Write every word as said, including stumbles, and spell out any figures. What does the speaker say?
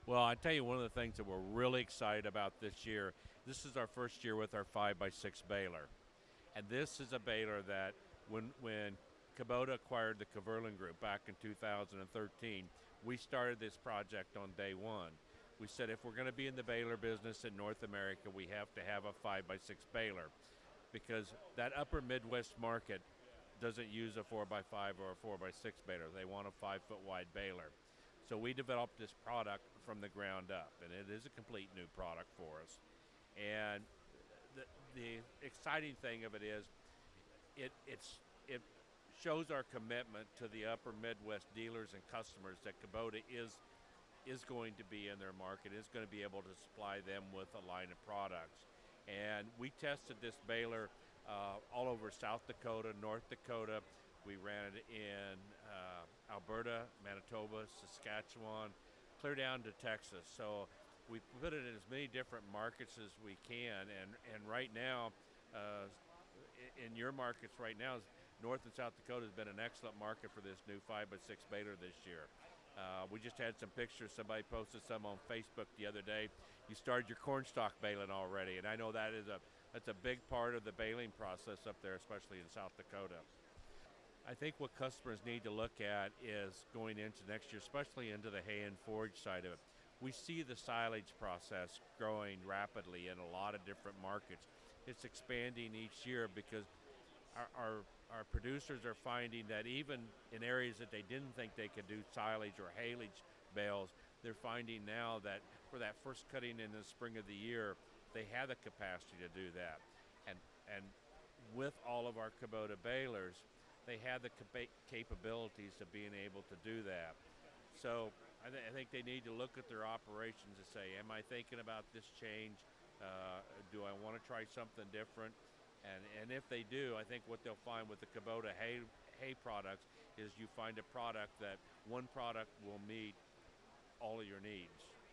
Well, I tell you, one of the things that we're really excited about this year, this is our first year with our five by six baler. And this is a baler that when, when Kubota acquired the Kverlin Group back in two thousand thirteen, we started this project on day one. We said if we're going to be in the baler business in North America, we have to have a five by six baler because that upper Midwest market doesn't use a four by five or a four by six baler. They want a five foot wide baler. So we developed this product from the ground up, and it is a complete new product for us. And the, the exciting thing of it is it it's it shows our commitment to the upper Midwest dealers and customers that Kubota is is going to be in their market, is going to be able to supply them with a line of products. And we tested this baler uh, all over South Dakota, North Dakota. We ran it in uh, Alberta, Manitoba, Saskatchewan, clear down to Texas. So we put it in as many different markets as we can. And, and right now, uh, in your markets right now, North and South Dakota has been an excellent market for this new five by six baler this year. Uh, we just had some pictures. Somebody posted some on Facebook the other day. You started your cornstalk baling already, and I know that is a that's a big part of the baling process up there, especially in South Dakota. I think what customers need to look at is going into next year, especially into the hay and forage side of it. We see the silage process growing rapidly in a lot of different markets. It's expanding each year because our, our, our producers are finding that even in areas that they didn't think they could do silage or haylage bales, they're finding now that for that first cutting in the spring of the year, they have the capacity to do that. And, and with all of our Kubota balers, they have the capa- capabilities of being able to do that. So I, th- I think they need to look at their operations and say, am I thinking about this change? Uh, do I want to try something different? And, and if they do, I think what they'll find with the Kubota hay, hay products is you find a product that one product will meet all of your needs.